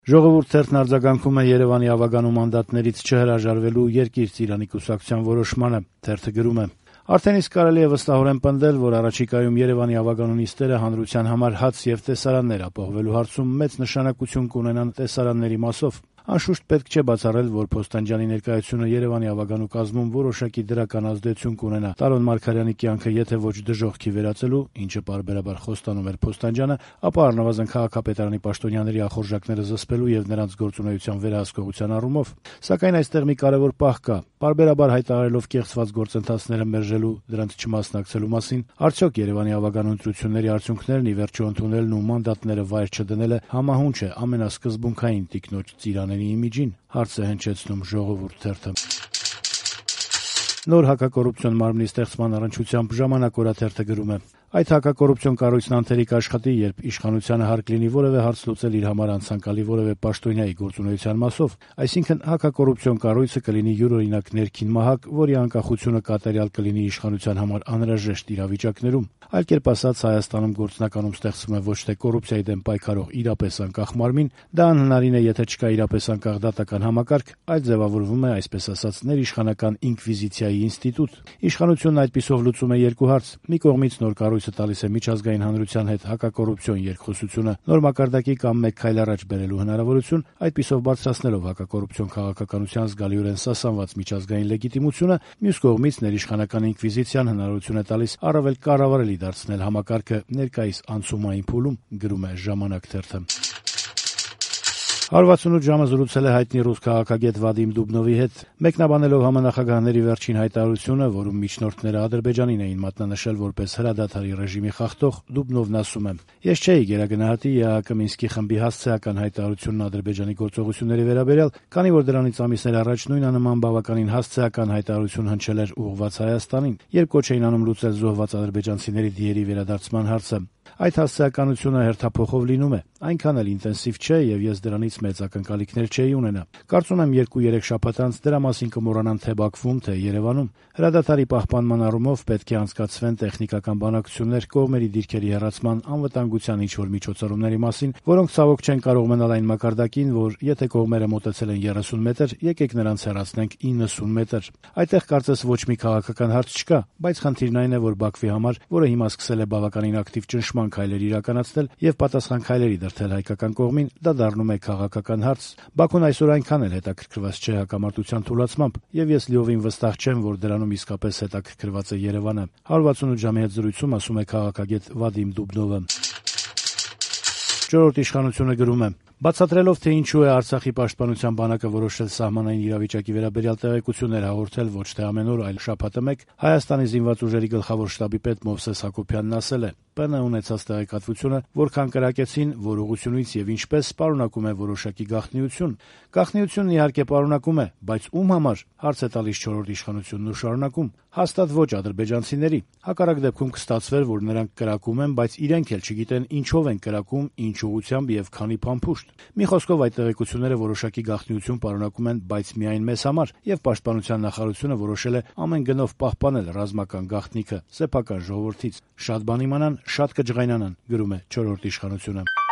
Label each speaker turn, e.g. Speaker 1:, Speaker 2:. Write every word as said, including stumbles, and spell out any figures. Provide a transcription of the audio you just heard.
Speaker 1: Ժողովուրդ թերթն արձագանքում է Երևանի ավագանու մանդատներից չհրաժարվելու Երկիր Ծիրանի կուսակցության որոշմանը։ Թերթը գրում է. Արդեն իսկ կարելի է վստահորեն պնդել, որ առաջիկայում Երևանի ավագանու նիստերը հանրության համար հաց եւ տեսարաններ ապահովելու հարցում մեծ նշանակություն կունենան տեսարանների մասով։ Անշուշտ պետք չէ բացառել, որ Փոստանջյանի ներկայությունը Երևանի ավագանու կազմում որոշակի դրական ազդեցություն կունենա Տարոն Մարգարյանի կյանքը եթե ոչ դժոխքի վերածելու, ինչը պարբերաբար խոստանում էր Փոստանջյանը, ապա առնվազն քաղաքապետարանի պաշտոնյաների ախորժակները զսպելու եւ նրանց գործունեության վերահսկողության առումով։ Սակայն այստեղ մի կարեւոր պահ կա. պարբերաբար հայտարարելով կեղծված գործընթացները մերժելու, դրանց չմասնակցելու մասին, արդյոք Երևանի ավագանու ընտրությունների արդյունքներն ի վերջո ընդունելն ու մանդատները վայր չդնելը համահունչ է ամենասկզբունքային տիկնոջ Ծիրաների իմիջին, հարց է հնչեցնում Ժողովուրդ թերթը։ Նոր հակակոռուպցիոն մարմնի ստեղծման առնչությամբ Ժամանակ օրաթերթը գրում է. Այդ հակակոռուպցիոն կառույցն անթերիկ աշխատի, երբ իշխանությանը հարկ լինի որևէ հարց լուծել իր համար անցանկալի որևէ պաշտոնյայի գործունեության մասով, այսինքն հակակոռուպցիոն կառույցը կլինի յուրօրինակ ներքին մահակ, որի անկախությունը կատարյալ կլինի իշխանության համար անհրաժեշտ իրավիճակներում։ Այլ կերպ ասած, Հայաստանում գործնականում ստեղծվում է ոչ թե կոռուպցիայի դեմ պայքարող իրապես անկախ մարմին, դա անհնարին է, եթե չկա իրապես անկախ դատական համակարգ, այլ ձևավորվում է, այսպես ասած, ներիշխանական ինկվիզիցիայի ինստիտուտ։ Իշխանությունն այդպիսով լուծում է երկու հարց. մի կողմից նոր կառույցը տալիս է միջազգային հանրության հետ հակակոռուպցիոն երկխոսությունը նոր մակարդակի կամ մեկ քայլ առաջ բերելու հնարավորություն, այդպիսով բարձրացնելով հակակոռուպցիոն քաղաքականության զգալիորեն սասանված միջազգային լեգիտիմությունը, մյուս կողմից ներիշխանական ինկվիզիցիան հնարավորություն է տալիս առավել կառավարելի դարձնել համակարգը ներկայիս անցումային փուլում, գրում է Ժամանակ թերթը։ հարվածունութ ժամը զրուցել է հայտնի ռուս քաղաքագետ Վադիմ Դուբնովի հետ, մեկնաբանելով համանախագահների վերջին հայտարարությունը, որում միջնորդները Ադրբեջանին էին մատնանշել որպես հրադադարի ռեժիմի խախտող, Դուբնովն ասում է. «Ես չէի գերագնահատի ԵԱՀԿ Մինսկի խմբի հասցեական հայտարարությունն Ադրբեջանի գործողությունների վերաբերյալ, քանի որ դրանից ամիսներ առաջ նույնանման բավականին հասցեական հայտարարություն հնչել էր ուղղված Հայաստանին, երբ կոչ էին անում լուծել զոհված ադրբեջանցիների դիերի վերադարձման հարցը։ Այդ հասցեականությունը հերթափոխով լինում է, այնքան էլ ինտենսիվ չէ եւ ես դրանից մեծ ակնկալիքներ չէի ունենա։ Կարծում եմ երկու-երեք շաբաթ անց դրա մասին կմոռանան թե Բաքվում, թե Երևանում։ Հրադադարի պահպանման առումով պետք է անցկացվեն տեխնիկական բանակցություններ կողմերի դիրքերի հեռացման, անվտանգության ինչ-որ միջոցառումների մասին, որոնք ցավոք չեն կարող մնալ այն մակարդակին, որ եթե կողմերը մոտեցել են երեսուն մետր, եկեք նրանց հեռացնենք իննսուն մետր։ Այդտեղ կարծես ոչ մի քաղաքական հարց չկա, բայց խնդիրն այն է, որ Բաքվի համար, որը հիմա սկսել է բավականին ակտիվ ճնշման քայլեր իրականացնել եւ պատասխան քայլերի դրդել հայկական կողմին, դա դառնում է քաղաքական հարց։ Բաքուն այսօր այնքան էլ հետաքրքրված չէ հակամարտության թուլացմամբ, եւ ես լիովին վստահ չեմ, որ դրանում իսկապես հետաքրքրված է Երևանը։ հարվածունութ ժամի հետ զրույցում ասում է քաղաքագետ Վադիմ Դուբնովը։ Չորրորդ իշխանությունը գրում է. Բացատրելով, թե ինչու է Արցախի պաշտպանության բանակը որոշել սահմանային իրավիճակի վերաբերյալ տեղեկություններ հաղորդել ոչ թե ամեն օր, այլ շաբաթը մեկ, Հայաստանի զինված ուժերի գլխավոր շտաբի պետ Մովսես Հակոբյանն ասել է. ՊՆ ունեցած տեղեկատվությունը, որքան կրակեցին, որ ուղղությունից եւ ինչպես պարունակում է որոշակի գաղտնիություն։ Գաղտնիությունն իհարկե պարունակում է, բայց ում համար, հարց է տալիս չորրորդ իշխանությունն ու շարունակում։ Հաստատ ոչ ադրբեջանցիների։ Հակառակ դեպքում կստացվեր, որ նրանք կրակում են, բայց իրենք էլ չգիտեն ինչով են կրակում, ինչ ուղղությամբ եւ քանի փամփուշտ։ Մի խոսքով այդ տեղեկությունները որոշակի գաղտնիություն պարունակում են, բայց միայն մեզ համար, եւ պաշտպանության նախարարությունը որոշել է ամեն գնով պահպանել ռազմական գաղտնիքը սեփական ժողովրդից։ Շատ բան իմանան, շատ կջղայնանան, գրում է չորրորդ իշխանությունը։